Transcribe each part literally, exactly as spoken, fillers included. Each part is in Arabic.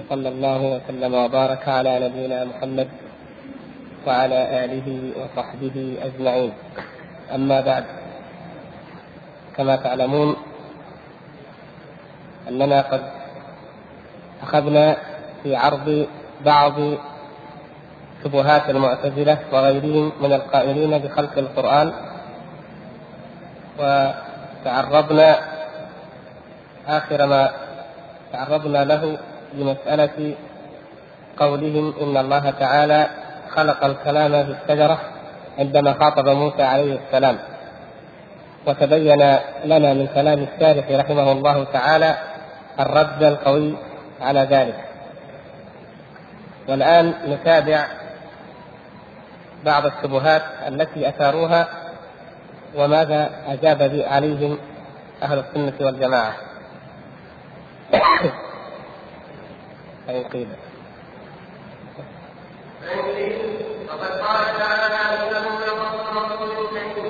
وصلى الله وسلم وبارك على نبينا محمد وعلى آله وصحبه أجمعين. أما بعد، كما تعلمون أننا قد أخذنا في عرض بعض شبهات المعتزلة وغيرهم من القائلين بخلق القرآن، وتعرضنا آخر ما تعرضنا له بمسألة قولهم إن الله تعالى خلق الكلام في الشجرة عندما خاطب موسى عليه السلام، وتبين لنا من كلام الشارح رحمه الله تعالى الرد القوي على ذلك. والآن نتابع بعض الشبهات التي أثاروها وماذا أجاب عليهم أهل السنة والجماعة. فإن قيل وقد قال تعالى إنه لرسول كريم،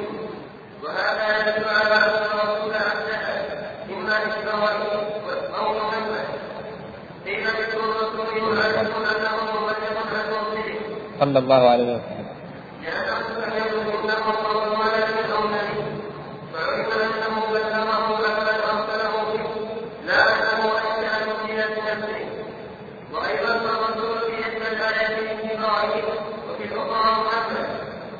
وهذا يدل على أن الرسول أحسن إما إسرائيل أو محمد. قيل ذكر الرسول يؤكد أنه مبلغ عن رسله صلى الله عليه وسلم، لأنه سمعه إنه قول ولد أو نبي، فعلم أنه بلغه فقد أرسله به، لا أنه أنشأ من نفسه. وأيضا الرسول في إحدى الآيات من إبراهيم وفي الأخرى محمد،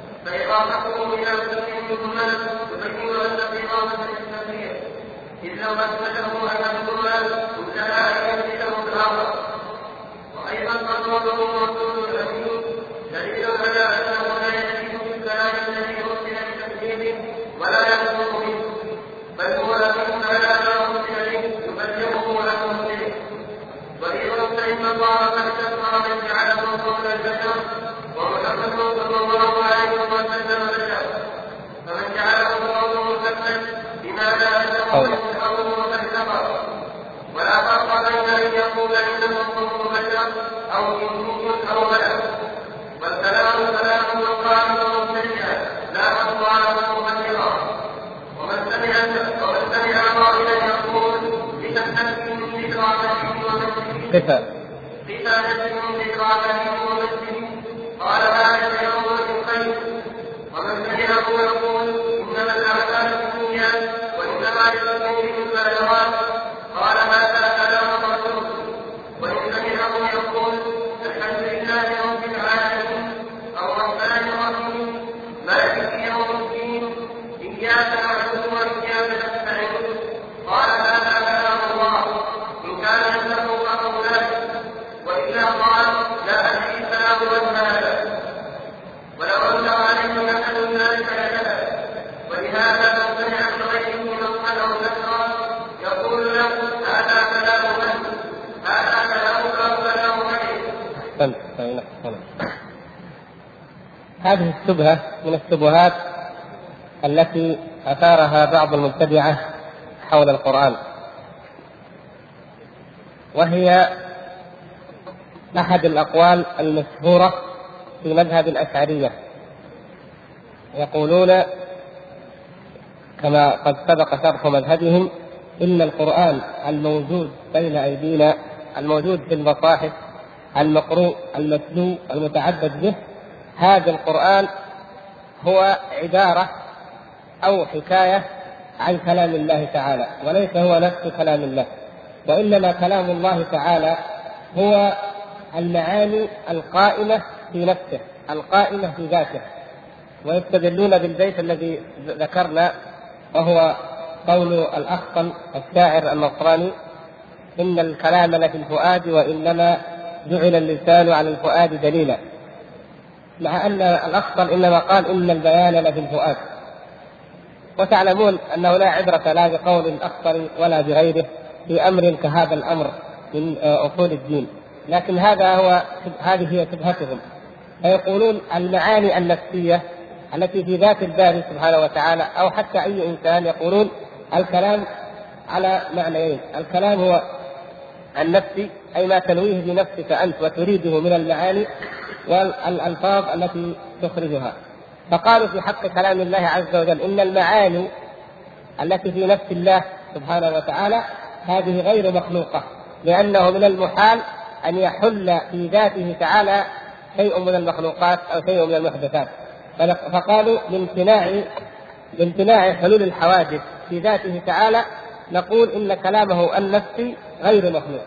فإضافته إلى كل منهما تبين أن الإضافة للتسمية، إذ لو أثبته أحدهما انتهى أن يمثله الآخر. وأيضا قوله رسول الأمين دليل على أنه لا يزيد في الكلام الذي أرسل بتكذيبه ولا يخلق منه، بل هو أمين على ما أرسل به يبلغه عن مرسله. وأيضا فإن الله قد كفر من جعله قول البشر، ومحمد صلى الله عليه وسلم بشر، فمن جعله قوله بشرا بمعنى أنه يتحول وقد كفر. ولا فرق بين أن يقول إنه قول بشر أو جني أو ملك، والكلام كلام القائل مبتدئا لا أقواله مبلغا. ومن سمع ومن سمع قائلا يقول بتحدث من ذكراته ومسجده قتالة من ذكراته ومسجده قال هذا يوم الخير. ومن سمعه يقول إنما الأعمال بالنيات وإنما للخير بالبلاغات قال هذا كلام الرسول. وإن سمعه يقول الحمد لله رب العالمين الرحمن الرحيم مالك يوم الدين إياك نعبد وإياك نستعين قال هذا كلام الله إن كان عنده فهو ذلك، وإذا قال لا أدري سلام هذا ولو أنكر عليه أحد ذلك لكذا. ولهذا لو سمع من غيره نصا أو نكرا يقول له هذا كلام من هذا كلامك أو كلام من. هذه الشبهة من الشبهات التي أثارها بعض المبتدعة حول القرآن، وهي أحد الأقوال المشهورة في مذهب الأشعرية. يقولون كما قد سبق شرح مذهبهم إن القرآن الموجود بين أيدينا الموجود في المصاحف المقروء المتلو المتعبد به، هذا القرآن هو عبارة أو حكاية عن كلام الله تعالى، وليس هو نفس كلام الله، وإنما كلام الله تعالى هو المعاني القائمة في نفسه القائمة في ذاته. ويستدلون بالبيت الذي ذكرنا وهو قول الأخطل الشاعر النصراني إن الكلام لفي الفؤاد وإنما جعل اللسان على الفؤاد دليلا، مع أن الأخطل إنما قال إن البيان لفي الفؤاد. وتعلمون أنه لا عبرة لا بقول الأخطل ولا بغيره في أمر كهذا الأمر من أصول الدين، لكن هذا هو هذه هي شبهتهم. فيقولون المعاني النفسية التي في ذات الباري سبحانه وتعالى أو حتى أي إنسان، يقولون الكلام على معنيين: الكلام هو النفسي أي ما تنويه بنفسك أنت وتريده من المعاني والألفاظ التي تخرجها. فقالوا في حق كلام الله عز وجل إن المعاني التي في نفس الله سبحانه وتعالى هذه غير مخلوقة، لأنه من المحال أن يحل في ذاته تعالى شيء من المخلوقات أو شيء من المحدثات، فقالوا لامتناع لامتناع حلول الحوادث في ذاته تعالى نقول إن كلامه النفسي غير مخلوق.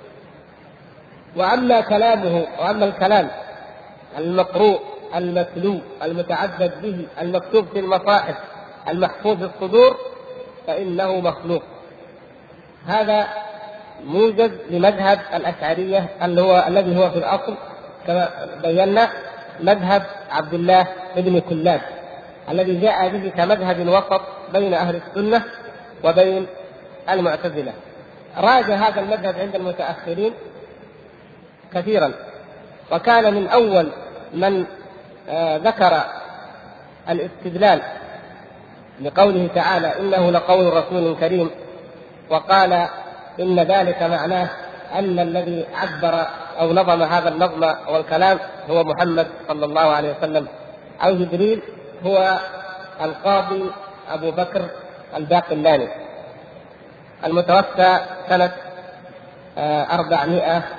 وأما كلامه وأما الكلام المقروء المتلو المتعبد به المكتوب في المصاحف المحفوظ في الصدور فإنه مخلوق. هذا موجز لمذهب الأشعرية اللي هو الذي هو في الأصل كما بينا مذهب عبد الله بن كلاب الذي جاء به كمذهب وسط بين أهل السنة وبين المعتزلة. راج هذا المذهب عند المتأخرين كثيرا، وكان من أول من آه ذكر الاستدلال لقوله تعالى إنه لقول رسول كريم، وقال إن ذلك معناه أن الذي عبر أو نظم هذا النظم والكلام هو محمد صلى الله عليه وسلم أو جبريل، هو القاضي أبو بكر الباقلاني المتوفى سنة أربعمائة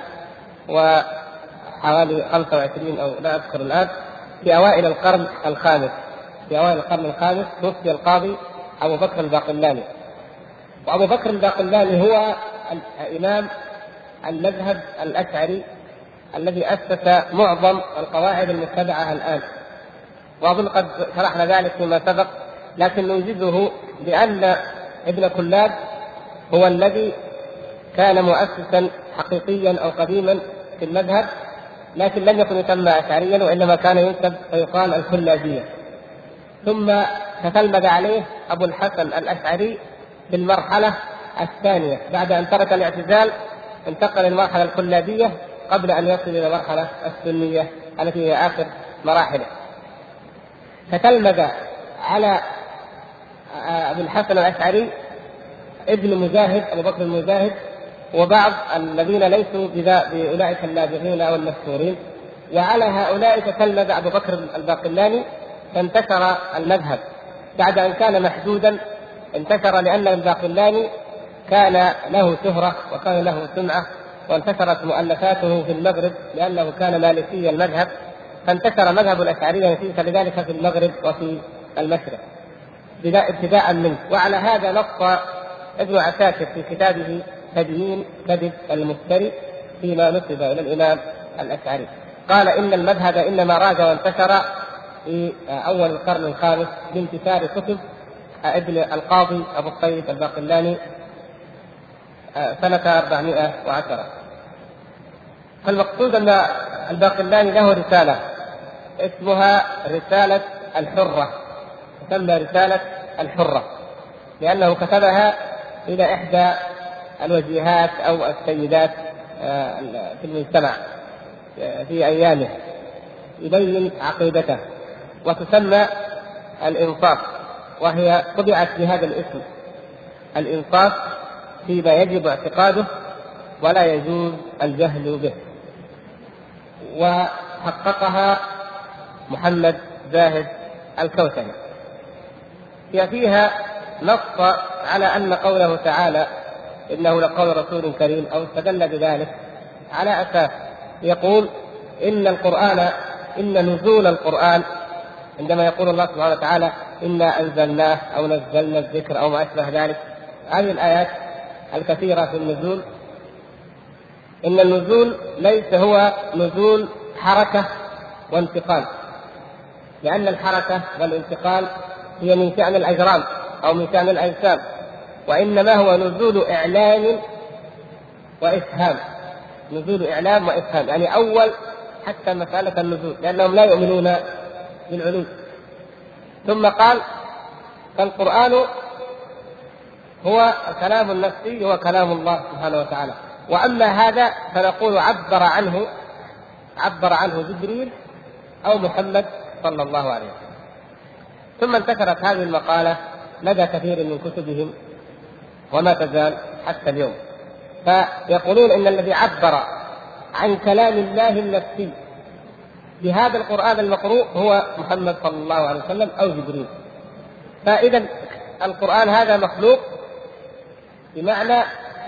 وحوالي خمسة وعشرين أو لا أذكر الآن، في أوائل القرن الخامس في أوائل القرن الخامس توفي القاضي أبو بكر الباقلاني. وأبو بكر الباقلاني هو الإمام المذهب الأشعري الذي أسس معظم القواعد المتبعة الآن، وأظن قد شرحنا ذلك فيما سبق، لكن نوجزه بأن ابن كلاب هو الذي كان مؤسسا حقيقيا أو قديما في المذهب، لكن لم يكن يسمى أشعريا وإنما كان ينسب ويقال الكلابية. ثم تتلمذ عليه أبو الحسن الأشعري في المرحلة الثانية بعد أن ترك الاعتزال، انتقل للمرحلة الكلابية قبل أن يصل إلى المرحلة السنية التي هي آخر مراحله. فتلمذ على أبو الحسن الأشعري ابن مجاهد أبو بكر المجاهد وبعض الذين ليسوا بأولئك اللاذعين أو المشهورين، وعلى هؤلاء تتلمذ أبو بكر الباقلاني، فانتشر المذهب بعد أن كان محدودا، انتشر لأن الباقلاني كان له شهرة وكان له سمعة، وانتشرت مؤلفاته في المغرب لأنه كان مالكي المذهب، فانتشر مذهب الأشعرية نتيجة لذلك في المغرب وفي المشرق ابتداء منه. وعلى هذا نص ابن عساكر في كتابه تبيين كذب المفتري فيما نسب إلى الإمام الأشعري، قال إن المذهب إنما راج وانتشر في أول القرن الخامس بانتشار كتب ابن القاضي أبو الطيب الباقلاني سنة أربعمائة وعشرة. فالمقصود أن الباقلاني له رسالة اسمها رسالة الحرة، تسمى رسالة الحرة لأنه كتبها إلى إحدى الوجيهات أو السيدات في المجتمع في أيامه يبين عقيدته، وتسمى الإنصاف، وهي طبعت بهذا الاسم الإنصاف فيما يجب اعتقاده ولا يجوز الجهل به. وحققها محمد زاهد الكوثري. فيها نص على أن قوله تعالى إنه لقول رسول كريم أو استدل بذلك على أساس يقول إن القرآن إن نزول القرآن، عندما يقول الله سبحانه وتعالى إنا أنزلناه أو نزلنا الذكر أو ما أشبه ذلك، هذه الآيات الكثيرة في النزول، إن النزول ليس هو نزول حركة وانتقال، لأن الحركة والانتقال هي من شأن الأجرام أو من شأن الأجسام، وإنما هو نزول إعلام وإفهام، نزول إعلام وإفهام، يعني أول حتى مسألة النزول، لأنهم لا يؤمنون بالعلو. ثم قال فالقرآن هو الكلام النفسي، هو كلام الله سبحانه وتعالى، وأما هذا فنقول عبر عنه عبر عنه جبريل أو محمد صلى الله عليه وسلم. ثم انتشرت هذه المقالة لدى كثير من كتبهم وما تزال حتى اليوم، فيقولون إن الذي عبر عن كلام الله النفسي بهذا القرآن المقروء هو محمد صلى الله عليه وسلم أو جبريل. فإذا القرآن هذا مخلوق بمعنى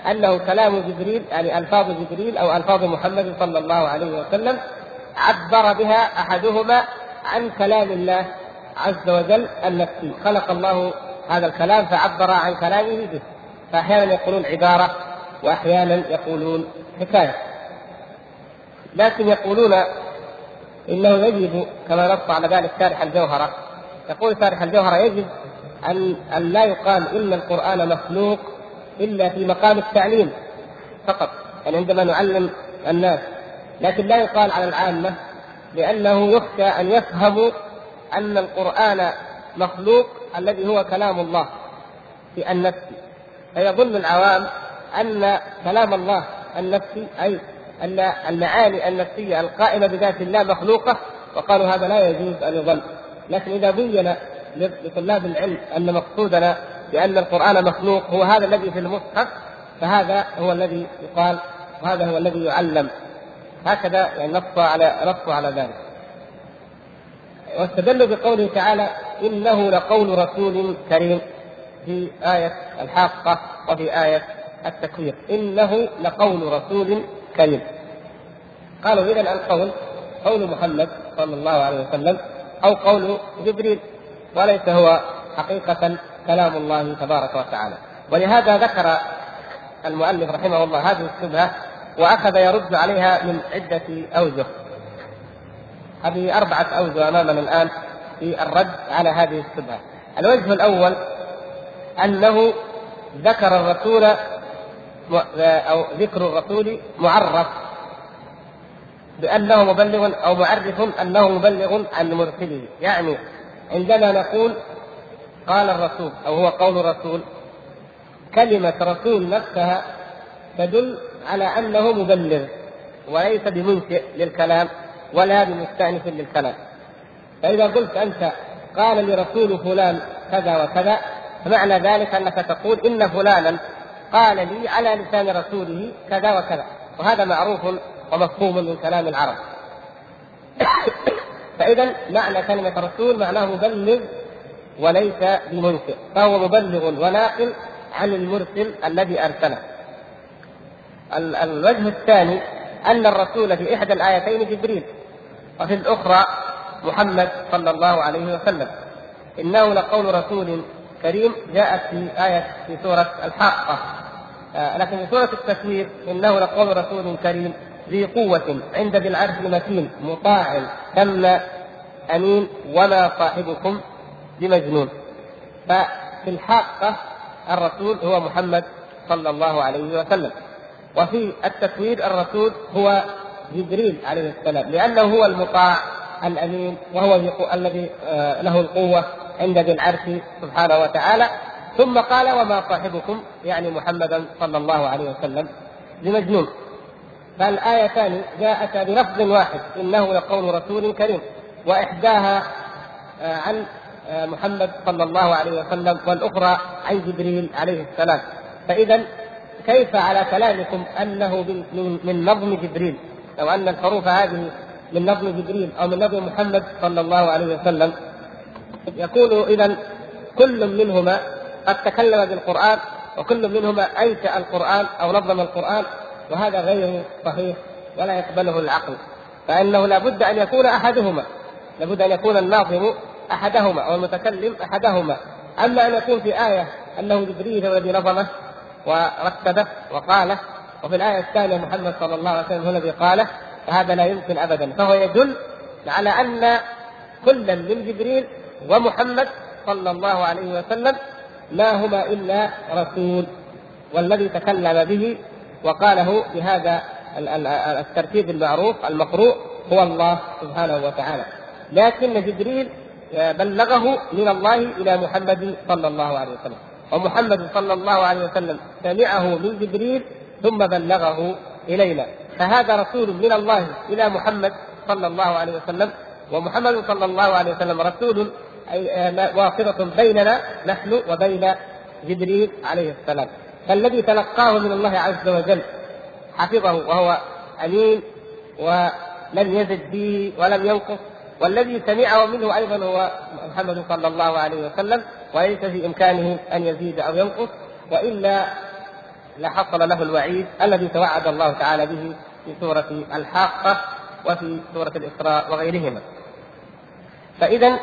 أنه كلام جبريل، يعني ألفاظ جبريل أو ألفاظ محمد صلى الله عليه وسلم عبر بها أحدهما عن كلام الله عز وجل النفسي، خلق الله هذا الكلام فعبر عن كلامه به، فأحيانا يقولون عبارة وأحيانا يقولون حكاية. لكن يقولون إنه يجب كما نص على ذلك شارح الجوهرة، يقول شارح الجوهرة يجب أن, أن لا يقال إن القرآن مخلوق إلا في مقام التعليم فقط، يعني عندما نعلم الناس، لكن لا يقال على العامة، لأنه يخشى أن يفهموا أن القرآن مخلوق الذي هو كلام الله في النفس، فيظن العوام أن كلام الله النفسي أي أن المعاني النفسية القائمة بذات الله مخلوقة، وقالوا هذا لا يجوز أن يظن. لكن إذا بين لطلاب العلم أن مقصودنا بأن القرآن مخلوق هو هذا الذي في المصحف، فهذا هو الذي يقال وهذا هو الذي يعلم. هكذا يعني نص على نص على ذلك. واستدلوا بقوله تعالى إنه لقول رسول كريم في آية الحاقة وفي آية التكوير، إنه لقول رسول كريم. قالوا إذن القول قول محمد صلى الله عليه وسلم أو قول جبريل، وليس هو حقيقة كلام الله تبارك وتعالى. ولهذا ذكر المؤلف رحمه الله هذه الشبهة وأخذ يرد عليها من عدة أوجه. هذه أربعة أوجه أمامنا الآن في الرد على هذه الشبهة. الوجه الأول أنه ذكر الرسول أو ذكر الرسول معرف بأنه مبلغ أو معرف أنه مبلغ عن مرسله، يعني عندما نقول قال الرسول أو هو قول الرسول، كلمة رسول نفسها تدل على أنه مبلغ وليس بمنشئ للكلام ولا بمستأنف للكلام. فإذا قلت أنت قال لرسول فلان كذا وكذا، فمعنى ذلك أنك تقول إن فلانا قال لي على لسان رسوله كذا وكذا، وهذا معروف ومفهوم من كلام العرب. فإذا معنى كلمة رسول معناه مبلغ وليس بمنشئ، فهو مبلغ وناقل عن المرسل الذي أرسله. الوجه الثاني أن الرسول في إحدى الآيتين جبريل وفي الأخرى محمد صلى الله عليه وسلم. إنه لقول رسول كريم جاءت في آية في سورة الحاقة، آه لكن في سورة التكوير إنه لقول رسول كريم ذي قوة عند ذي العرش مكين مطاع ثم أمين وما صاحبكم بمجنون. ففي الحاقة الرسول هو محمد صلى الله عليه وسلم، وفي التكوير الرسول هو جبريل عليه السلام، لأنه هو المطاع الأمين وهو الذي له القوة عند ذي العرش سبحانه وتعالى. ثم قال وما صاحبكم يعني محمدا صلى الله عليه وسلم بمجنون. فالآيتان جاءتا بلفظ واحد إنه لقول رسول كريم، وإحداها عن محمد صلى الله عليه وسلم والأخرى عن جبريل عليه السلام. فإذا كيف على كلامكم أنه من نظم جبريل أو أن الحروف هذه من نظم جبريل أو من نظم محمد صلى الله عليه وسلم؟ يقول إذن كل منهما قد تكلم بالقرآن وكل منهما أنشأ القرآن أو نظم القرآن، وهذا غير صحيح ولا يقبله العقل، فإنه لابد أن يكون أحدهما، لابد أن يكون الناظم أحدهما أو المتكلم أحدهما. أما أن يكون في آية أنه جبريل الذي نظمه ورتبه وقاله، وفي الآية الثانية محمد صلى الله عليه وسلم هو الذي قاله، فهذا لا يمكن أبدا. فهو يدل على أن كل من جبريل ومحمد صلى الله عليه وسلم ما هما إلا رسول، والذي تكلم به وقاله بهذا الترتيب المعروف المقروء هو الله سبحانه وتعالى. لكن جبريل بلغه من الله إلى محمد صلى الله عليه وسلم، ومحمد صلى الله عليه وسلم سمعه من جبريل ثم بلغه إلينا، فهذا رسول من الله إلى محمد صلى الله عليه وسلم، ومحمد صلى الله عليه وسلم رسول أي واسطة بيننا نحن وبين جبريل عليه السلام. فالذي تلقاه من الله عز وجل حفظه وهو أمين ولم يزد به ولم ينقص، والذي سمعه منه أيضا هو محمد صلى الله عليه وسلم، وليس في إمكانه أن يزيد أو ينقص، وإلا لحصل له الوعيد الذي توعد الله تعالى به في سورة الحاقة وفي سورة الإسراء وغيرهما. فإذا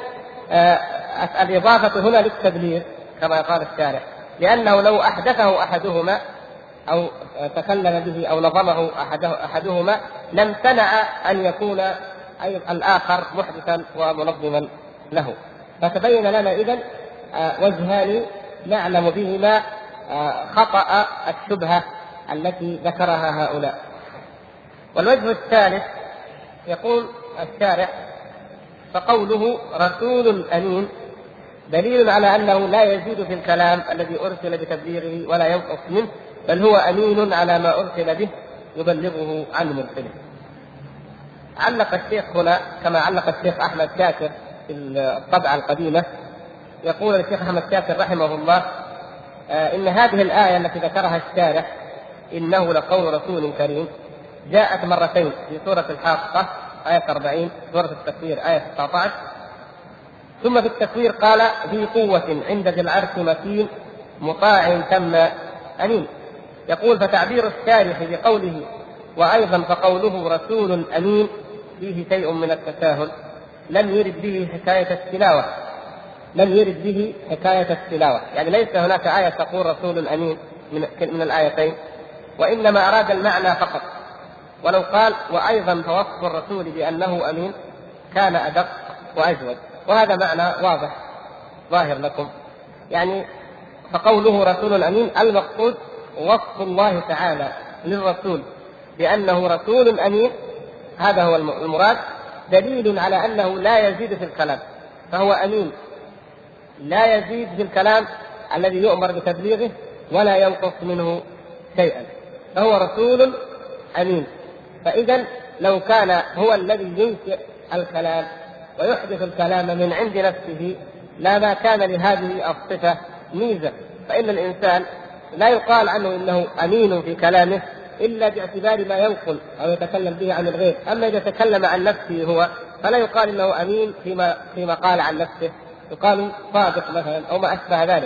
الإضافة هنا للتبليغ كما قال الشارع، لأنه لو أحدثه أحدهما أو تكلم به أو نظمه أحدهما لامتنع أن يكون الآخر محدثا ومنظما له. فتبين لنا إذن وجهان نعلم بهما خطأ الشبهة التي ذكرها هؤلاء. والوجه الثالث يقول الشارع: فقوله رسول أمين دليل على أنه لا يزيد في الكلام الذي أرسل بتبليغه ولا ينقص منه، بل هو أمين على ما أرسل به يبلغه عن مرسله. علق الشيخ هنا كما علق الشيخ أحمد شاكر في الطبعة القديمة، يقول الشيخ أحمد شاكر رحمه الله: إن هذه الآية التي ذكرها الشارح إنه لقول رسول كريم جاءت مرتين في سورة الحاقة آية أربعين، سورة التكوير آية تسعة عشر، ثم في التكوير قال: ذي قوة عند ذي العرش مكين مطاع ثم أمين. يقول: فتعبير الشارح بقوله وأيضا فقوله رسول أمين فيه شيء من التساهل، لم يرد به حكاية التلاوة، لم يرد به حكاية التلاوة، يعني ليس هناك آية تقول رسول أمين من, من الآيتين، وإنما أراد المعنى فقط. ولو قال وأيضا فوصف الرسول بأنه أمين كان أدق وأجود، وهذا معنى واضح ظاهر لكم. يعني فقوله رسول أمين المقصود وصف الله تعالى للرسول بأنه رسول أمين، هذا هو المراد، دليل على أنه لا يزيد في الكلام، فهو أمين لا يزيد في الكلام الذي يؤمر بتبليغه ولا ينقص منه شيئا، فهو رسول أمين. فإذا لو كان هو الذي ينشئ الكلام ويحدث الكلام من عند نفسه لما كان لهذه الصفة ميزة، فإن الإنسان لا يقال عنه إنه أمين في كلامه إلا باعتبار ما ينقل أو يتكلم به عن الغير، أما إذا تكلم عن نفسه هو فلا يقال إنه أمين فيما, فيما قال عن نفسه، يقال صادق مثلا أو ما أشبه ذلك.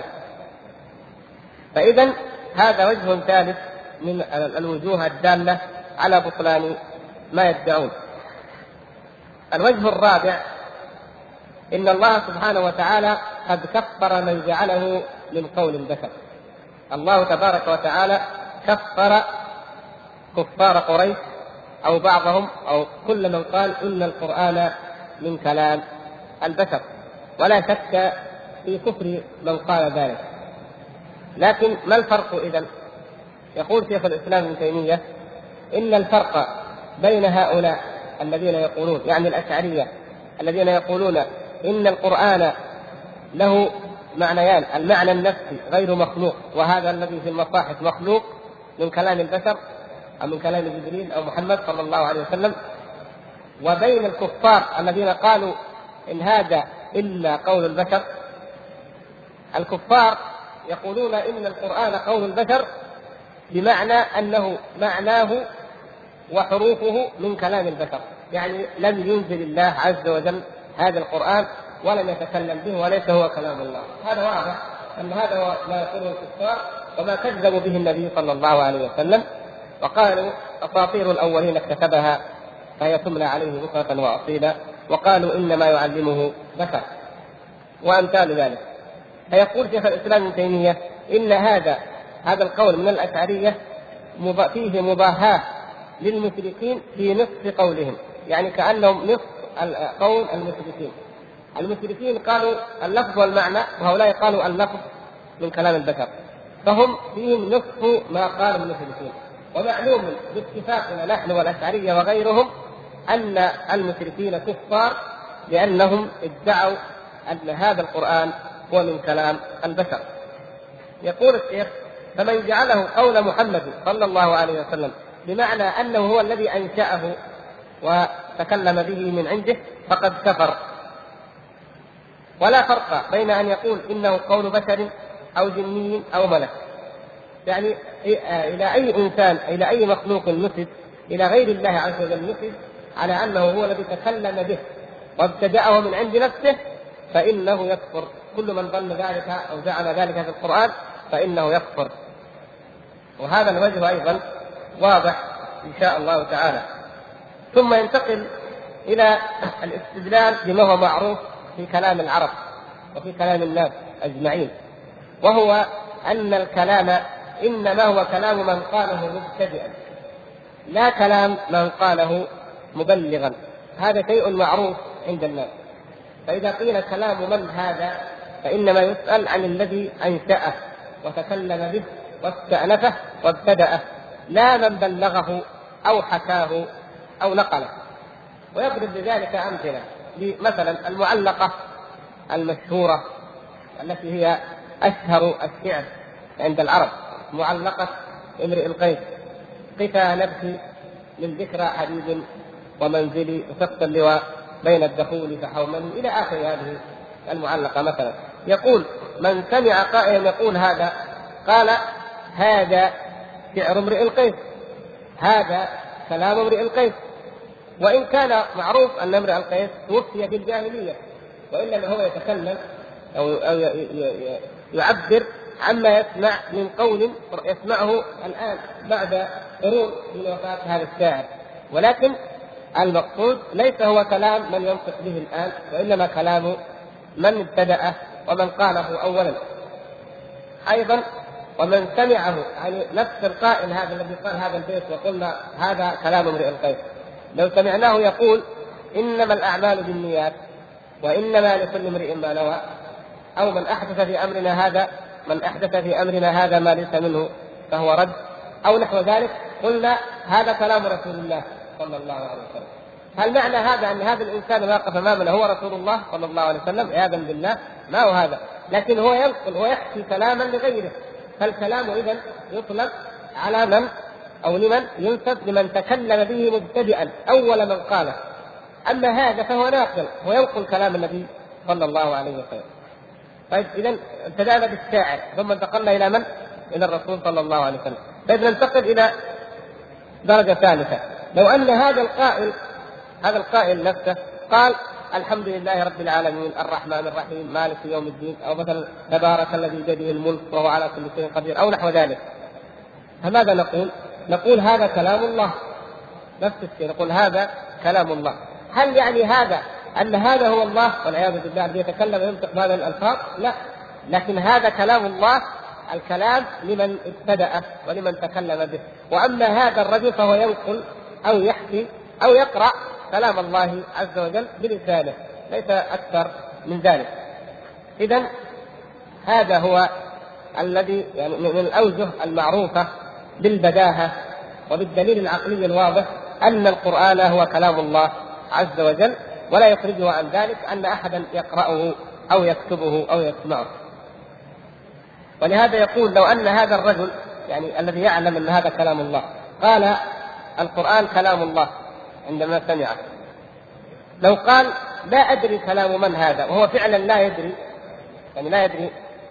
فإذا هذا وجه ثالث من الوجوه الدالة على بطلان ما يدعون. الوجه الرابع: إن الله سبحانه وتعالى قد كفر من جعله من قول البشر. الله تبارك وتعالى كفر كفار قريش أو بعضهم أو كل من قال إن القرآن من كلام البشر، ولا شك في كفر من قال ذلك. لكن ما الفرق إذن؟ يقول شيخ الإسلام ابن تيمية: إن الفرق بين هؤلاء الذين يقولون يعني الأشعرية الذين يقولون إن القرآن له معنيان، المعنى النفسي غير مخلوق وهذا الذي في المصاحف مخلوق من كلام البشر أو من كلام جبريل أو محمد صلى الله عليه وسلم، وبين الكفار الذين قالوا إن هذا إلا قول البشر. الكفار يقولون إن القرآن قول البشر بمعنى أنه معناه وحروفه من كلام البشر، يعني لم ينزل الله عز وجل هذا القرآن ولم يتكلم به وليس هو كلام الله. هذا واضح أن هذا هو ما يقوله الكفار وما كذبوا به النبي صلى الله عليه وسلم، وقالوا أساطير الأولين اكتسبها فهي تملى عليه بكرة وأصيلا، وقالوا إنما يعلمه بشر وأمثال ذلك. فيقول شيخ الإسلام ابن تيمية إن هذا هذا القول من الأشعرية فيه مباهاة للمشركين في نصف قولهم، يعني كأنهم نصف قول المشركين. المشركين قالوا اللفظ والمعنى وهؤلاء قالوا اللفظ من كلام البشر، فهم فيهم نصف ما قال المشركين. ومعلوم باتفاقنا نحن والأشعرية وغيرهم أن المشركين كفار لأنهم ادعوا أن هذا القرآن هو من كلام البشر. يقول الشيخ: فمن جعله قول محمد صلى الله عليه وسلم بمعنى أنه هو الذي أنشأه وتكلم به من عنده فقد كفر. ولا فرق بين أن يقول إنه قول بشر أو جني أو ملك، يعني إلى أي إنسان إلى أي مخلوق نسب إلى غير الله عز وجل نسب على أنه هو الذي تكلم به وابتدأه من عند نفسه فإنه يكفر. كل من ظن ذلك أو زعم ذلك في القرآن فإنه يكفر. وهذا الوجه أيضا واضح إن شاء الله تعالى. ثم ينتقل إلى الاستدلال بما هو معروف في كلام العرب وفي كلام الناس أجمعين، وهو أن الكلام إنما هو كلام من قاله مبتدئا لا كلام من قاله مبلغا. هذا شيء معروف عند الناس. فإذا قيل كلام من هذا فإنما يسأل عن الذي أنشأه وتكلم به واستأنفه وابتدأه، لا من بلغه أو حكاه أو نقله. ويضرب بذلك أمثلة، مثلا المعلقة المشهورة التي هي أشهر الشعر عند العرب، معلقة امرئ القيس: قفا نبكي من ذكرى حبيب ومنزلي وسقط اللواء بين الدخول فحومني، إلى آخر هذه المعلقة. مثلا يقول من سمع قائلا يقول هذا، قال هذا شعر امرئ القيس، هذا كلام امرئ القيس، وإن كان معروف أن امرئ القيس توفي في الجاهلية، وإنما هو يتكلم أو يعبر عما يسمع من قول يسمعه الآن بعد قرون من وفاة هذا الشاعر. ولكن المقصود ليس هو كلام من ينطق به الآن، وإنما كلام من ابتدأه ومن قاله أولا. أيضا ومن سمعه، يعني نفس القائل هذا الذي قال هذا البيت وقلنا هذا كلام امرئ القيس، لو سمعناه يقول إنما الأعمال بالنيات وإنما لكل امرئ ما نوى، أو من أحدث في أمرنا هذا من أحدث في أمرنا هذا ما ليس منه فهو رد، أو نحو ذلك، قلنا هذا كلام رسول الله صلى الله عليه وسلم. هل معنى هذا أن هذا الإنسان واقف أمامنا هو رسول الله صلى الله عليه وسلم؟ عياذا بالله، ما هو هذا، لكن هو ينقل ويحكي كلاما لغيره. فالكلام إذن يطلق على من أو لمن ينسب لمن تكلم به مبتدئا أول من قاله. أما هذا فهو ناقل وينقل كلام النبي صلى الله عليه وسلم. طيب إذن ابتدأنا بالشاعر ثم انتقلنا إلى من؟ إلى الرسول صلى الله عليه وسلم. طيب ننتقل إلى درجة ثالثة. لو أن هذا القائل هذا القائل نفسه قال الحمد لله رب العالمين الرحمن الرحيم مالك يوم الدين، أو مثلا تبارك الذي بيده الملك وهو على كل شيء قدير، أو نحو ذلك، فماذا نقول؟ نقول هذا كلام الله، نفس الشيء، نقول هذا كلام الله. هل يعني هذا أن هذا هو الله والعياذ بالله الذي يتكلم وينطق بهذه الألفاظ؟ لا، لكن هذا كلام الله، الكلام لمن ابتدأ ولمن تكلم به. وأما هذا الرجل فهو ينقل أو يحكي أو يقرأ كلام الله عز وجل بلسانه، ليس أكثر من ذلك. إذن هذا هو الذي يعني من الأوجه المعروفة بالبداهة وبالدليل العقلي الواضح أن القرآن هو كلام الله عز وجل، ولا يخرجه عن ذلك أن أحدا يقرأه أو يكتبه أو يسمعه. ولهذا يقول لو أن هذا الرجل يعني الذي يعلم أن هذا كلام الله قال القرآن كلام الله عندما سمعه، لو قال لا أدري كلام من هذا، وهو فعلا لا يدري، يعني لا يدري،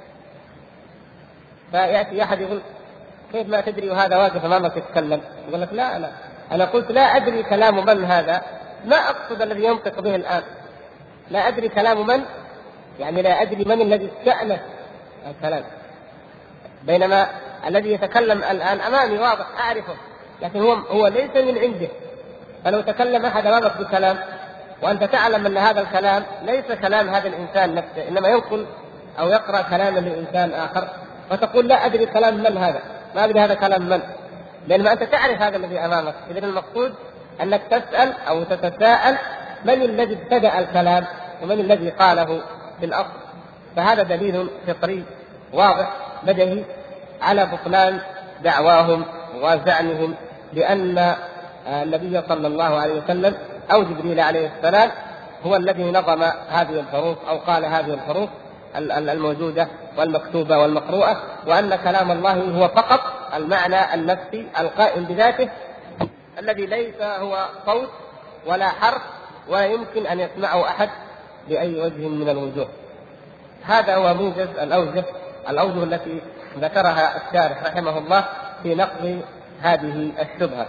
فيأتي أحد يقول كيف ما تدري وهذا واقف أمامك يتكلم؟ يقول لك لا أنا أنا قلت لا أدري كلام من هذا، ما أقصد الذي ينطق به الآن، لا أدري كلام من، يعني لا أدري من الذي استأنف الكلام، بينما الذي يتكلم الآن أمامي واضح أعرفه، لكن هو هو ليس من عنده. فلو تكلم أحد أمامك بكلام وأنت تعلم أن هذا الكلام ليس كلام هذا الإنسان نفسه، إنما ينقل أو يقرأ كلاما لإنسان آخر، فتقول لا أدري كلام من هذا، ما أدري هذا كلام من، لأن أنت تعرف هذا الذي أمامك. إذن المقصود أنك تسأل أو تتساءل من الذي ابتدأ الكلام ومن الذي قاله في الأصل. فهذا دليل فطري واضح بديهي على بطلان دعواهم وزعمهم بأن النبي صلى الله عليه وسلم أو جبريل عليه السلام هو الذي نظم هذه الحروف أو قال هذه الحروف الموجودة والمكتوبة والمقروءة، وأن كلام الله هو فقط المعنى النفسي القائم بذاته الذي ليس هو صوت ولا حرف ولا يمكن أن يسمعه أحد بأي وجه من الوجوه. هذا هو موجز الأوجه الأوجه التي ذكرها الشارح رحمه الله في نقض هذه الشبهة.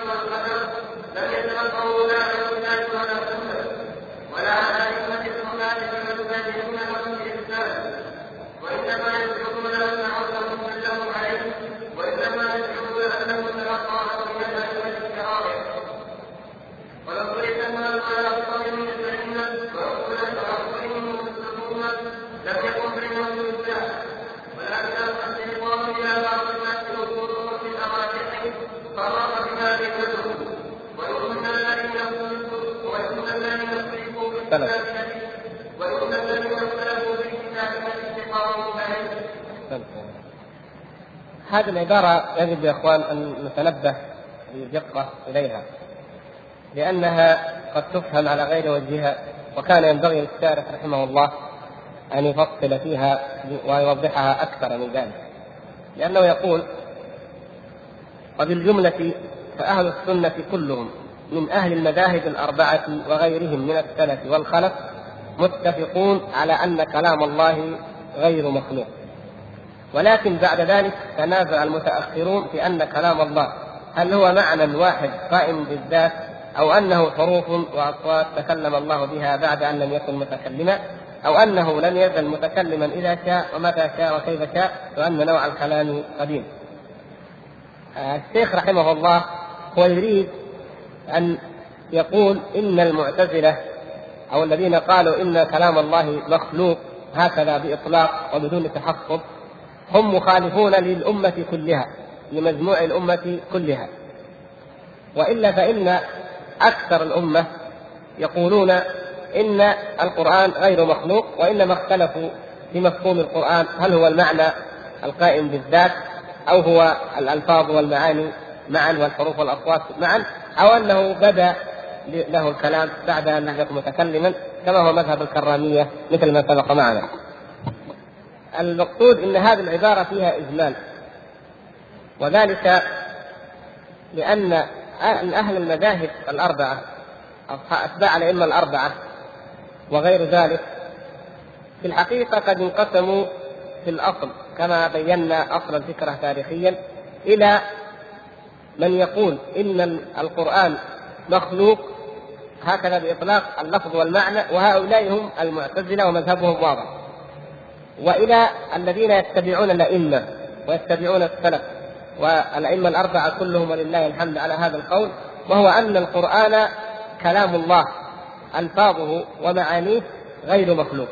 والقدر لم يتبعوا لا على الكتاب ولا السنة ولا على أئمة الصلاة المتبعين لهم بإحسان، وإنما يزعمون أن عرضهم كلهم عليه، وإنما يزعمون أنه تلقاه من الأئمة الكرام. ولو تركنا على أفضل فإن وأولى تعصبهم مسلمون لم يكن بينهم نزاع، ولكن الشيطان إلى بعض الناس الأمور في الأراجح فرق بما بينهم، ويؤمن الذين اختلفوا ويؤمن الذين اختلفوا في الكتاب ويؤمن الذين اختلفوا في الكتاب اتقاء بعيد. هذه العبارة يجب يا إخوان أن نتنبه بدقة إليها، لأنها قد تفهم على غير وجهها، وكان ينبغي للشارح رحمه الله أن يفصل فيها ويوضحها أكثر من ذلك، لأنه يقول: وبالجملة فأهل السنة كلهم من أهل المذاهب الأربعة وغيرهم من السلف والخلف متفقون على أن كلام الله غير مخلوق، ولكن بعد ذلك تنازع المتأخرون في أن كلام الله هل هو معنى واحد قائم بالذات، أو أنه حروف وأصوات تكلم الله بها بعد أن لم يكن متكلما، أو أنه لم يزل متكلما إذا شاء ومتى شاء وكيف شاء، وأن نوع الكلام قديم. الشيخ رحمه الله هو يريد أن يقول إن المعتزلة أو الذين قالوا إن كلام الله مخلوق هكذا بإطلاق وبدون تحفظ هم مخالفون للأمة كلها، لمجموع الأمة كلها، وإلا فإن أكثر الأمة يقولون إن القرآن غير مخلوق، وإنما اختلفوا في مفهوم القرآن، هل هو المعنى القائم بالذات، أو هو الألفاظ والمعاني معا والحروف والأصوات معا، أو أنه بدأ له الكلام بعد أن لم يكن متكلما، كما هو مذهب الكرامية مثل ما سبق معنا. المقصود إن هذه العبارة فيها إجمال، وذلك لأن أهل المذاهب الأربعة أتباع الأئمة الأربعة وغير ذلك في الحقيقة قد انقسموا في الأصل كما بينا أصل الفكرة تاريخيا إلى من يقول إن القرآن مخلوق هكذا بإطلاق اللفظ والمعنى، وهؤلاء هم المعتزلة ومذهبهم واضح، وإلى الذين يتبعون الأئمة ويتبعون السلف والأئمة الأربعة كلهم ولله الحمد على هذا القول، وهو أن القرآن كلام الله ألفاظه ومعانيه غير مخلوق.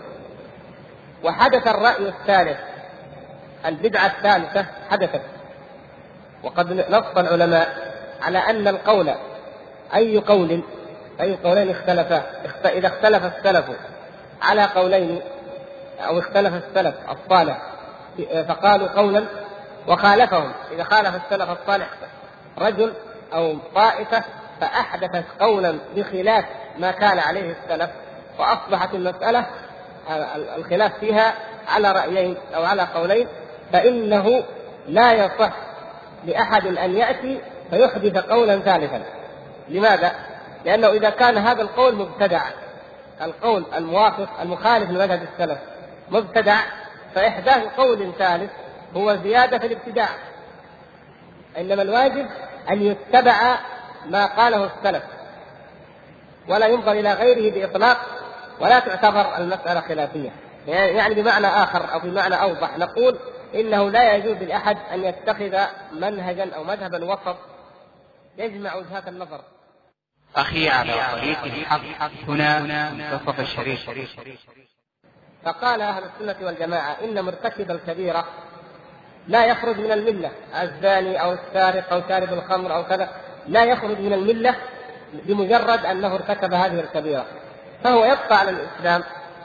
وحدث الرأي الثالث، البدعة الثالثة حدثت، وقد نص العلماء على أن القول أي قول أي قولين اختلفا، إذا اختلف السلف على قولين أو اختلف السلف الصالح فقالوا قولا وخالفهم، إذا خالف السلف الصالح رجل أو طائفة فأحدثت قولا بخلاف ما كان عليه السلف، وأصبحت المسألة الخلاف فيها على رأيين أو على قولين، فإنه لا يصح لأحد أن يأتي فيحدث قولا ثالثا. لماذا؟ لأنه إذا كان هذا القول مبتدع، القول الموافق المخالف لمذهب السلف مبتدع، فإحداث قول ثالث هو زيادة في الابتداع، إنما الواجب أن يتبع ما قاله السلف ولا ينظر إلى غيره بإطلاق، ولا تعتبر المسألة خلافية. يعني بمعنى آخر أو بمعنى أوضح نقول إنه لا يجوز لأحد أن يتخذ منهجا أو مذهبا وسط يجمع وجهات النظر. أخي على طريق الحق هنا منتصف الشريف. فقال أهل السنة والجماعة إن مرتكب الكبيرة لا يخرج من الملة، الزاني أو السارق أو شارب الخمر أو كذا لا يخرج من الملة بمجرد أنه ارتكب هذه الكبيرة، فهو يبقى على الإسلام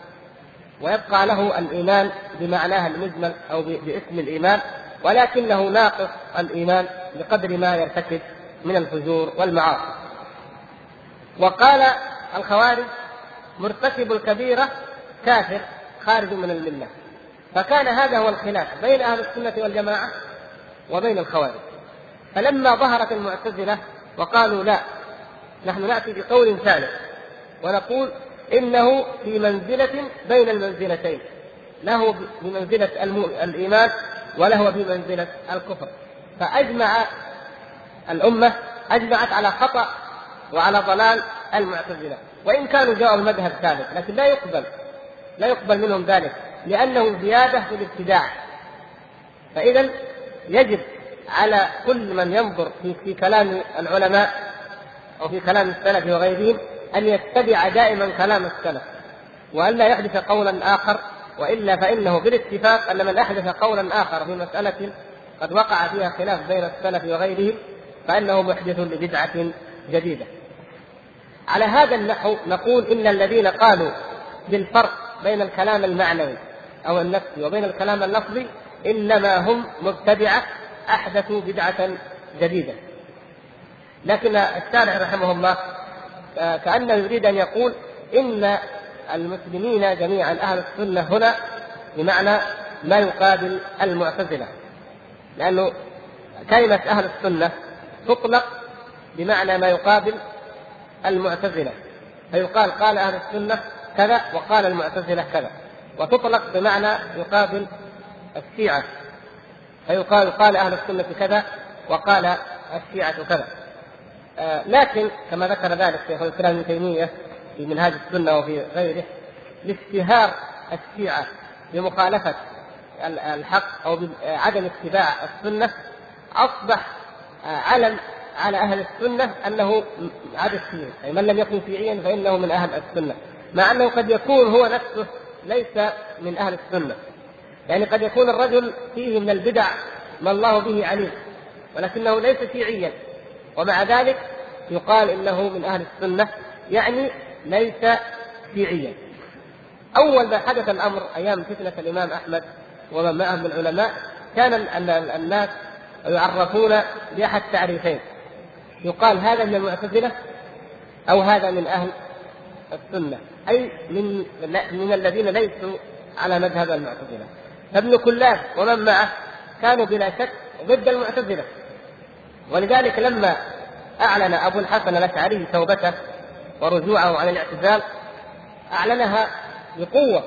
ويبقى له الإيمان بمعناها المجمل أو باسم الإيمان، ولكنه ناقص الإيمان بقدر ما يرتكب من الفجور والمعاصي. وقال الخوارج مرتكب الكبيرة كافر خارج من الملة. فكان هذا هو الخلاف بين أهل السنة والجماعة وبين الخوارج. فلما ظهرت المعتزلة وقالوا لا، نحن نأتي بقول ثالث ونقول إنه في منزلة بين المنزلتين، له بمنزلة الإيمان وله بمنزلة الكفر. فأجمع الأمة أجمعت على خطأ وعلى ضلال المعتزلة، وإن كانوا جاءوا المذهب ثالث، لكن لا يقبل لا يقبل منهم ذلك لأنه زيادة في الابتداع. فإذا يجب على كل من ينظر في, في كلام العلماء أو في كلام السلف وغيرهم أن يتبع دائما كلام السلف وأن لا يحدث قولا آخر، وإلا فإنه بالاتفاق أن من أحدث قولا آخر في مسألة قد وقع فيها خلاف بين السلف وغيرهم فإنه محدث لبدعة جديدة. على هذا النحو نقول إن الذين قالوا بالفرق بين الكلام المعنوي أو النفسي وبين الكلام اللفظي إنما هم مبتدعة أحدثوا بدعة جديدة. لكن الشارح رحمه الله كأنه يريد أن يقول إن المسلمين جميعا أهل السنة هنا بمعنى ما يقابل المعتزلة، لأنه كلمة أهل السنة تطلق بمعنى ما يقابل المعتزلة، فيقال قال أهل السنة كذا وقال المعتزلة كذا، وتطلق بمعنى يقابل الشيعة، فيقال قال أهل السنة كذا وقال الشيعة كذا. آه لكن كما ذكر ذلك شيخ الإسلام ابن تيمية في منهاج السنة وفي غيره، لاشتهار الشيعة بمخالفة الحق أو بعدم اتباع السنة أصبح علم على أهل السنة أنه عدد شيعي، أي من لم يكن شيعيا فإنه من أهل السنة، مع أنه قد يكون هو نفسه ليس من أهل السنة. يعني قد يكون الرجل فيه من البدع ما الله به عليم ولكنه ليس شيعيا، ومع ذلك يقال إنه من أهل السنة، يعني ليس شيعيا. أول ما حدث الأمر أيام فتنة الإمام أحمد ومن معه من العلماء كان الناس يعرفون بأحد تعريفين، يقال هذا من المعتزلة أو هذا من أهل السنة، أي من, من الذين ليسوا على مذهب المعتزلة. فابن كلاب ومن معه كانوا بلا شك ضد المعتزلة، ولذلك لما أعلن أبو الحسن الأشعري توبته ورجوعه عن الاعتزال أعلنها بقوة،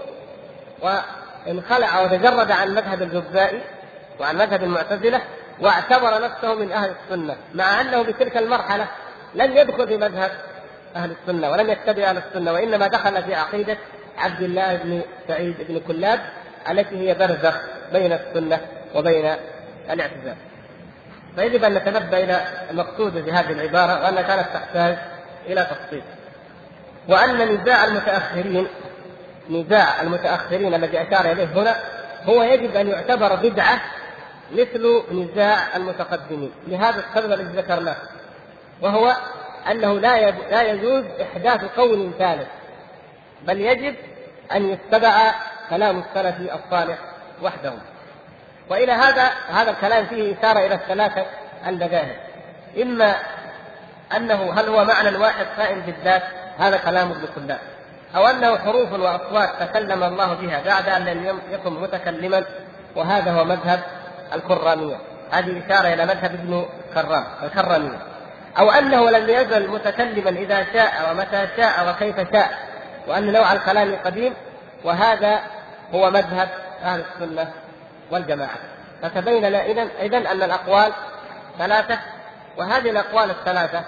وانخلع وتجرد عن مذهب الجزائي وعن مذهب المعتزلة واعتبر نفسه من أهل السنة، مع أنه بتلك المرحلة لم يدخل في مذهب أهل السنة ولم يتبع أهل السنة، وإنما دخل في عقيدة عبد الله بن سعيد بن كلاب التي هي برزخ بين السنة وبين الاعتزال. فيجب أن نتنبه إلى المقصود في هذه العبارة وأنها كانت تحتاج إلى تفصيل، وأن نزاع المتأخرين نزاع المتأخرين الذي أشار إليه هنا هو يجب أن يعتبر بدعة مثل نزاع المتقدمين لهذا السبب الذي ذكرناه، وهو أنه لا لا يجوز إحداث قول ثالث، بل يجب أن يتبع كلام السلف الصالح وحده. وإلى هذا هذا الكلام فيه إشارة إلى الثلاثة المذاهب، إما أنه هل هو معنى واحد قائم بالذات، هذا كلام ابن كلاب، أو أنه حروف وأصوات تكلم الله بها بعد أن لم يكن متكلما، وهذا هو مذهب الكرامية، هذه إشارة إلى مذهب ابن كرام الكرامية، أو أنه لم يزل متكلما إذا شاء ومتى شاء وكيف شاء، وأن نوع الكلام قديم، وهذا هو مذهب أهل السنة والجماعة. فتبين لنا إذن أن الأقوال ثلاثة، وهذه الأقوال الثلاثة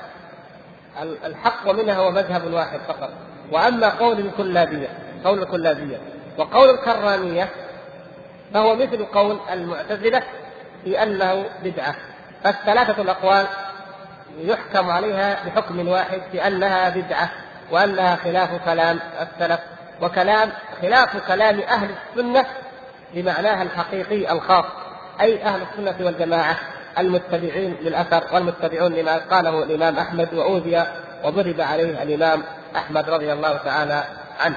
الحق منها هو مذهب واحد فقط. وأما قول الكلابية قول الكلابية وقول الكرامية فهو مثل قول المعتزلة في أنه بدعة، فالثلاثة الأقوال يحكم عليها بحكم واحد في أنها بدعة، وأنها خلاف كلام السلف وكلام خلاف كلام أهل السنة بمعناها الحقيقي الخاص، أي أهل السنة والجماعة المتبعين للأثر والمتبعون لما قاله الإمام أحمد وأوذي وضرب عليه الإمام أحمد رضي الله تعالى عنه.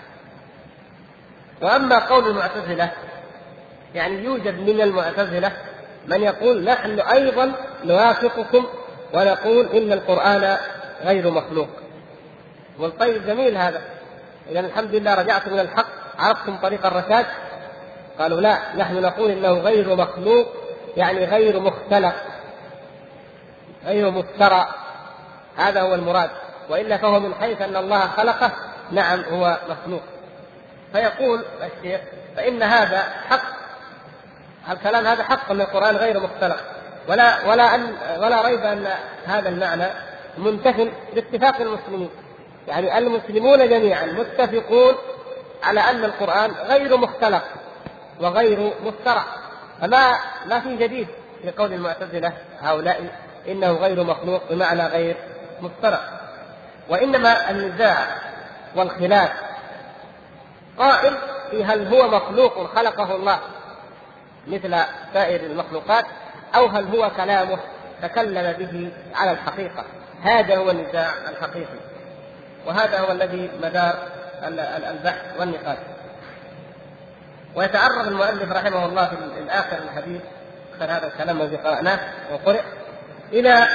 وأما قول المعتزلة يعني يوجد من المعتزلة من يقول نحن أيضا نوافقكم ونقول إن القرآن غير مخلوق. والطيب جميل هذا، إذا الحمد لله رجعتم من الحق، عرفتم طريق الرشاد. قالوا لا، نحن نقول إنه غير مخلوق، يعني غير مختلق غير مفترى، هذا هو المراد، وإلا فهو من حيث أن الله خلقه نعم هو مخلوق. فيقول الشيخ فإن هذا حق، الكلام هذا حق أن القرآن غير مختلق، ولا ولا أن ولا ريب أن هذا المعنى منتف باتفاق المسلمين، يعني المسلمون جميعا متفقون على أن القرآن غير مختلق وغير مخترع، فما ما في جديد في قول المعتزلة هؤلاء إنه غير مخلوق بمعنى غير مخترع. وإنما النزاع والخلاف قائم في هل هو مخلوق خلقه الله مثل سائر المخلوقات، أو هل هو كلامه تكلم به على الحقيقة. هذا هو النزاع الحقيقي، وهذا هو الذي مدار البحث والنقاش. ويتعرض المؤلف رحمه الله في الآخر الحديث آخر هذا الكلام الذي قرأناه وقرأ إلى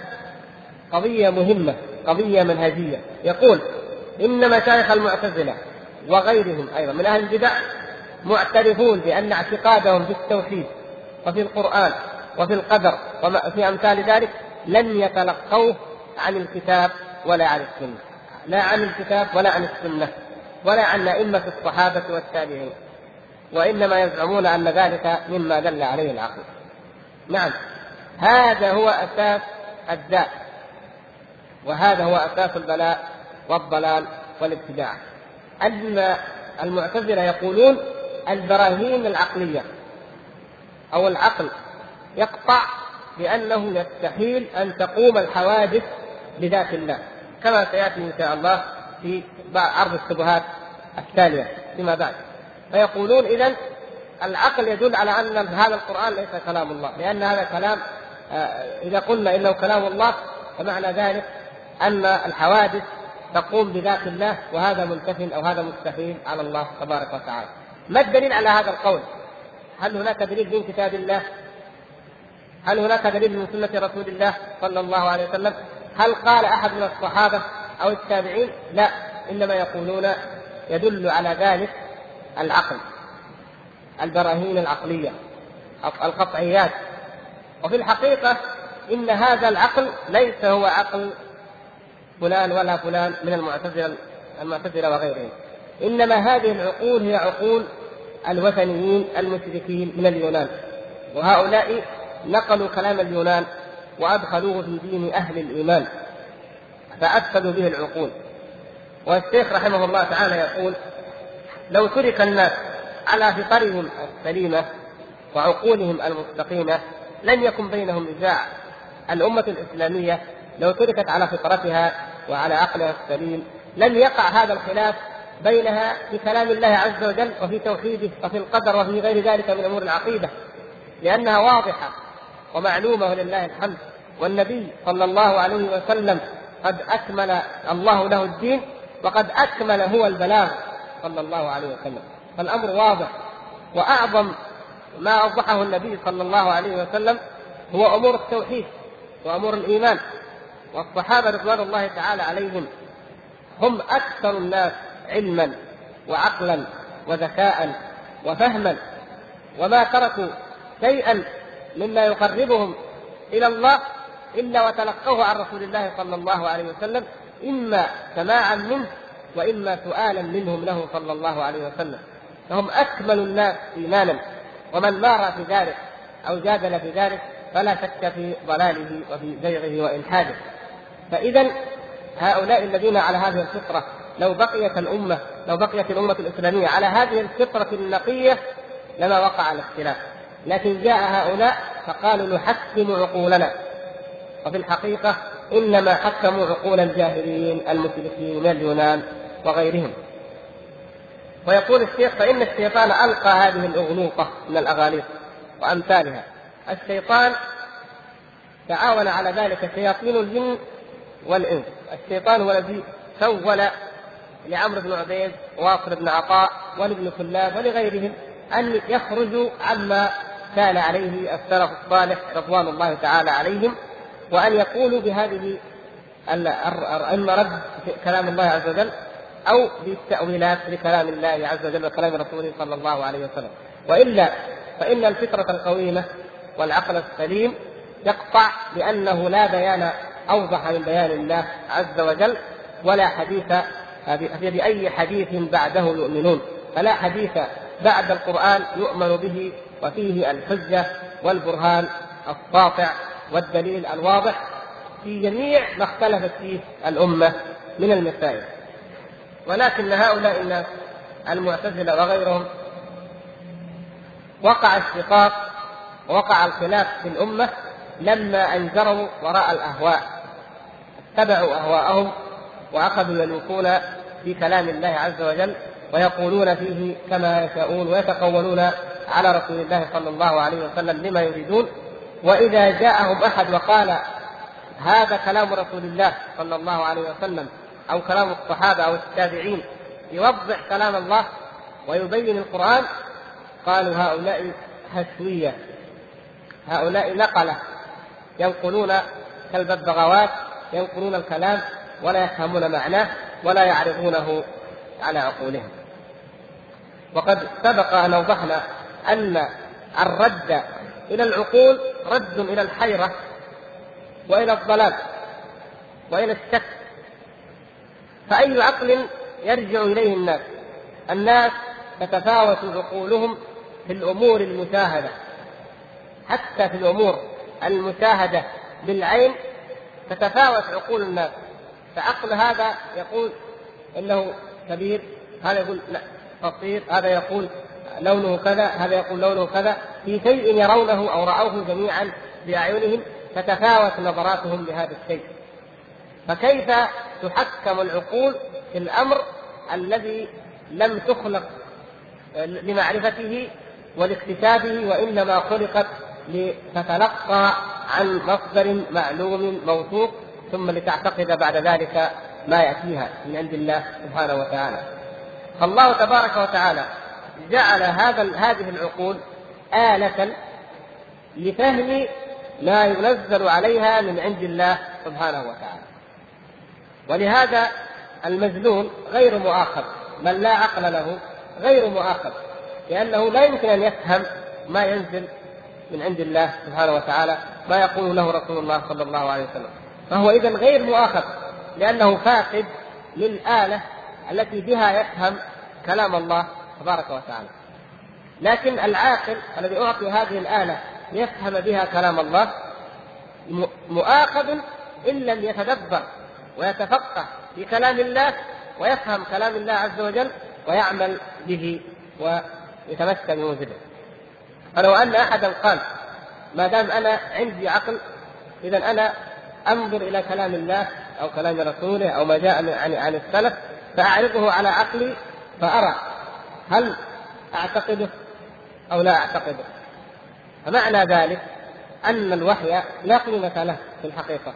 قضية مهمة، قضية منهجية. يقول إن مشايخ المعتزلة وغيرهم أيضا من أهل البدع معترفون بأن اعتقادهم في التوحيد وفي القرآن وفي القدر وفي أمثال ذلك لم يتلقوه عن الكتاب ولا عن السنة، لا عن الكتاب ولا عن السنة ولا عن أئمة الصحابة والتابعين، وإنما يزعمون أن ذلك مما دل عليه العقل. نعم، هذا هو أساس الداء، وهذا هو أساس البلاء والضلال والابتداع. أن المعتزلة يقولون البراهين العقلية أو العقل يقطع بأنه يستحيل أن تقوم الحوادث بذات الله، كما سيأتي إن شاء الله في عرض الشبهات التالية فيما بعد. فيقولون إذن العقل يدل على أن هذا القرآن ليس كلام الله، لأن هذا كلام إذا قلنا إنه كلام الله فمعنى ذلك أن الحوادث تقوم بذات الله، وهذا منتف أو هذا مستحيل على الله تبارك وتعالى. ما الدليل على هذا القول؟ هل هناك دليل من كتاب الله؟ هل هناك دليل من سنة رسول الله صلى الله عليه وسلم؟ هل قال أحد من الصحابة أو التابعين؟ لا، إنما يقولون يدل على ذلك العقل، البراهين العقلية، القطعيات. وفي الحقيقة إن هذا العقل ليس هو عقل فلان ولا فلان من المعتزلة المعتزلة وغيرهم، إنما هذه العقول هي عقول الوثنيين المشركين من اليونان، وهؤلاء نقلوا كلام اليونان وأدخلوه في دين أهل الإيمان فأفسدوا به العقول. والشيخ رحمه الله تعالى يقول لو ترك الناس على فطرهم السليمة وعقولهم المستقيمة لن يكن بينهم نزاع. الأمة الإسلامية لو تركت على فطرتها وعلى عقلها السليم لن يقع هذا الخلاف بينها في كلام الله عز وجل وفي توحيده وفي القدر وفي غير ذلك من أمور العقيدة، لأنها واضحة ومعلومة ولله الحمد. والنبي صلى الله عليه وسلم قد أكمل الله له الدين وقد أكمل هو البلاغ صلى الله عليه وسلم، فالأمر واضح. وأعظم ما أوضحه النبي صلى الله عليه وسلم هو أمور التوحيد وأمور الإيمان. والصحابة رضوان الله تعالى عليهم هم أكثر الناس علما وعقلا وذكاء وفهما، وما تركوا شيئا مما يقربهم إلى الله إلا وتلقوه عن رسول الله صلى الله عليه وسلم، إما سماعا منه وإما سؤالا منهم له صلى الله عليه وسلم. فهم أكمل الناس إيمانا، ومن مار في ذلك أو جادل في ذلك فلا شك في ضلاله وفي زيغه وإلحاده. فإذا هؤلاء الذين على هذه الفطرة لو بقيت الأمة لو بقيت الأمة الإسلامية على هذه الفطرة النقية لما وقع الاختلاف، لكن جاء هؤلاء فقالوا نحكم عقولنا، وفي الحقيقة إنما حكموا عقول الجاهلين المشركين من اليونان وغيرهم. ويقول الشيخ فإن الشيطان ألقى هذه الأغلوطة من الأغاليط وأمثالها. الشيطان تعاون على ذلك شياطين الجن والإنس. الشيطان هو الذي سول لعمرو بن عبيد واصل بن عطاء ولابن كلاب ولغيرهم أن يخرجوا عما كان عليه السلف الصالح رضوان الله تعالى عليهم، وأن يقولوا بهذه إما رد كلام الله عز وجل أو بالتأويلات لكلام الله عز وجل وكلام رسوله صلى الله عليه وسلم. وإلا فإن الفطرة القويمة والعقل السليم يقطع بأنه لا بيان أوضح من بيان الله عز وجل، ولا حديث بأي حديث بعده يؤمنون، فلا حديث بعد القرآن يؤمن به وفيه الحجة والبرهان الساطع والدليل الواضح في جميع ما اختلفت فيه الأمة من المسائل. ولكن هؤلاء الناس المعتزلة وغيرهم وقع الشقاق ووقع الخلاف في الأمة لما أنجروا وراء الأهواء، اتبعوا أهواءهم وأخذوا يلوكون في كلام الله عز وجل ويقولون فيه كما يشاءون ويتقولون على رسول الله صلى الله عليه وسلم لما يريدون. وإذا جاءهم أحد وقال هذا كلام رسول الله صلى الله عليه وسلم أو كلام الصحابة أو التابعين يوضح كلام الله ويبين القرآن، قالوا هؤلاء هشوية، هؤلاء نقلة ينقلون كالببغاوات، ينقلون الكلام ولا يفهمون معناه ولا يعرضونه على عقولهم. وقد سبق أن أوضحنا أن الرد إلى العقول رد إلى الحيرة وإلى الضلال وإلى الشك. فأي عقل يرجع إليه الناس؟ الناس تتفاوت عقولهم في الأمور المشاهدة، حتى في الأمور المشاهدة بالعين تتفاوت عقول الناس. فعقل هذا يقول إنه كبير، هذا يقول لا قصير، هذا يقول لونه كذا، هذا يقول لونه كذا، في شيء يرونه أو رأوه جميعا بأعينهم تتفاوت نظراتهم لهذا الشيء. فكيف تحكم العقول في الأمر الذي لم تخلق لمعرفته ولاكتسابه، وإنما خلقت لتتلقى عن مصدر معلوم موثوق ثم لتعتقد بعد ذلك ما يأتيها من عند الله سبحانه وتعالى؟ فالله تبارك وتعالى جعل هذا هذه العقول آلة لفهم ما ينزل عليها من عند الله سبحانه وتعالى. ولهذا المجنون غير مؤاخذ، من لا عقل له غير مؤاخذ، لأنه لا يمكن أن يفهم ما ينزل من عند الله سبحانه وتعالى، ما يقول له رسول الله صلى الله عليه وسلم. فهو إذن غير مؤاخذ لأنه فاقد للآلة التي بها يفهم كلام الله تبارك وتعالى. لكن العاقل الذي أعطي هذه الآلة يفهم بها كلام الله مؤاخذ إن لم يتدبر ويتفقه في كلام الله ويفهم كلام الله عز وجل ويعمل به ويتمسك بموجبه. فلو أن أحدا قال ما دام أنا عندي عقل إذن أنا أنظر إلى كلام الله أو كلام رسوله أو ما جاء عن عن السلف فأعرضه على عقلي فأرى هل أعتقده أو لا أعتقده. فمعنى ذلك أن الوحي لا قيمة له في الحقيقة.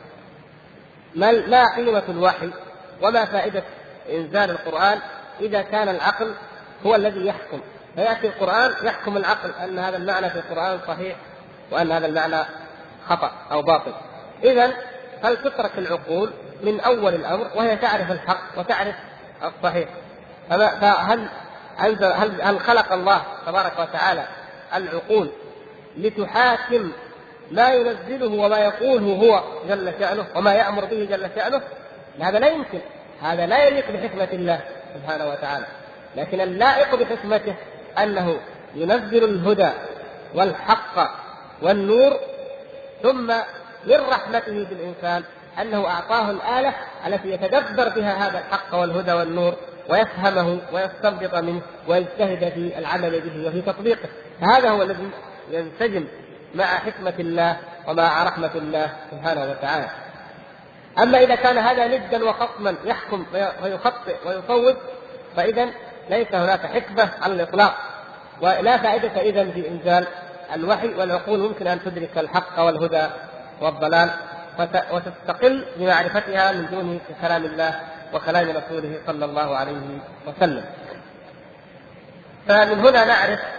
ما قيمة الوحي وما فائدة إنزال القرآن إذا كان العقل هو الذي يحكم؟ فيأتي القرآن يحكم العقل أن هذا المعنى في القرآن صحيح وأن هذا المعنى خطأ أو باطل. إذن فلتترك العقول من أول الأمر وهي تعرف الحق وتعرف الصحيح. فهل هل هل خلق الله تبارك وتعالى العقول لتحاكم ما ينزله وما يقوله هو جل شأنه وما يأمر به جل شأنه؟ هذا لا يمكن، هذا لا يليق بحكمة الله سبحانه وتعالى. لكن اللائق بحكمته أنه ينزل الهدى والحق والنور، ثم من رحمته بالإنسان أنه أعطاه الآلة التي يتدبر بها هذا الحق والهدى والنور ويفهمه ويستنبط منه ويجتهد في العمل به وفي تطبيقه. فهذا هو الذي ينسجم مع حكمة الله ومع رحمة الله سبحانه وتعالى. أما إذا كان هذا ندا وخصما يحكم ويخطئ ويصوب فإذا ليس هناك حكمة على الإطلاق ولا فائدة إذن في إنزال الوحي. والعقول ممكن أن تدرك الحق والهدى والضلال وتستقل بمعرفتها من دون كلام الله وكلام رسوله صلى الله عليه وسلم. فمن هنا نعرف